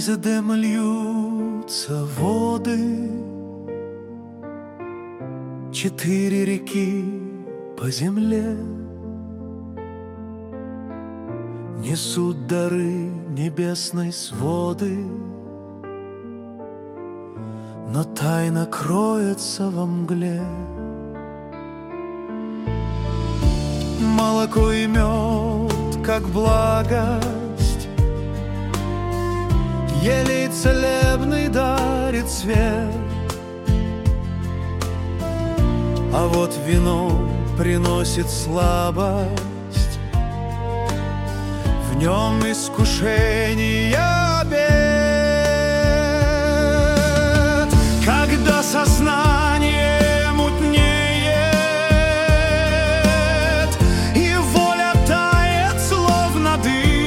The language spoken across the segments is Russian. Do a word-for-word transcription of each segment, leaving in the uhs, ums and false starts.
Сквозь дым льются воды, четыре реки по земле несут дары небесной своды, но тайна кроется во мгле. Молоко и мед, как благость, елей целебный дарит свет. А вот вино приносит слабость, в нем искушение обед. Когда сознание мутнеет и воля тает, словно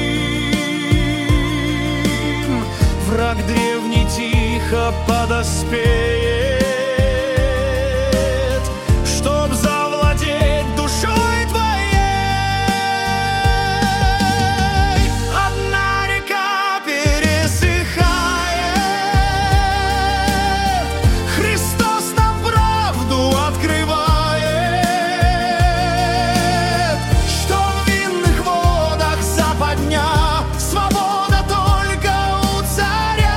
дым, враг древний тихо подоспеет, чтоб завладеть душой твоей. Одна река пересыхает, Христос нам правду открывает, что в винных водах западня, свобода только у царя.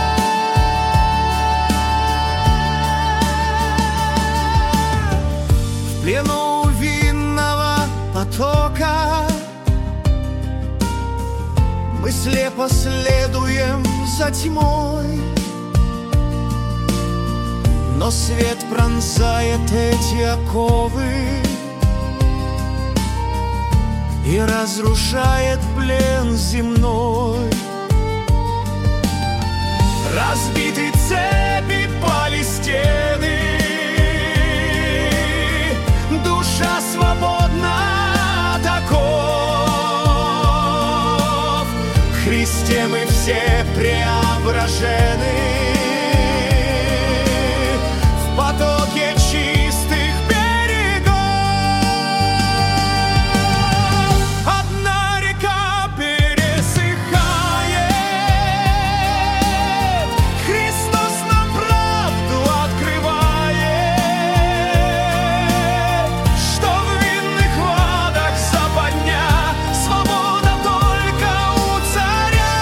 В плену винного потока мы слепо следуем за тьмой, но свет пронзает эти оковы и разрушает плен земной. Разбиты цепи, пали стены, душа свободна от оков. В Христе мы все преображены в потоке чистых берегов. Одна река пересыхает, Христос нам правду открывает, что в винных водах западня, свобода только у царя.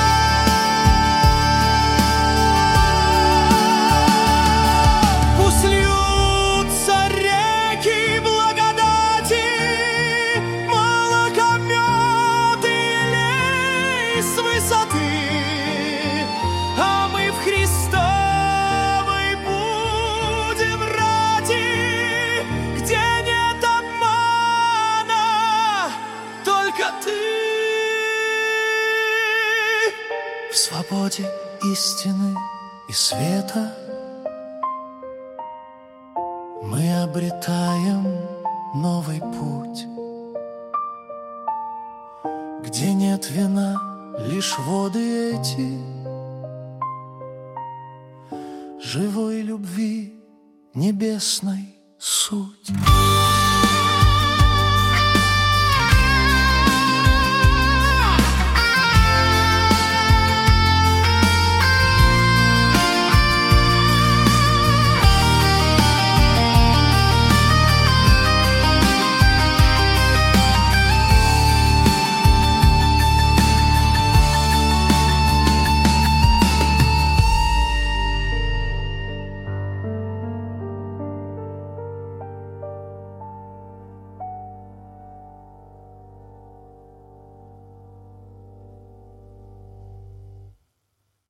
Пусть льются реки благодати, молоко, мед и елей с высоты, а мы в Христовой будем рати, где нет обмана, только ты. В свободе истины и света мы обретаем новый путь, где нет вина, лишь воды эти живой любви небесной суть.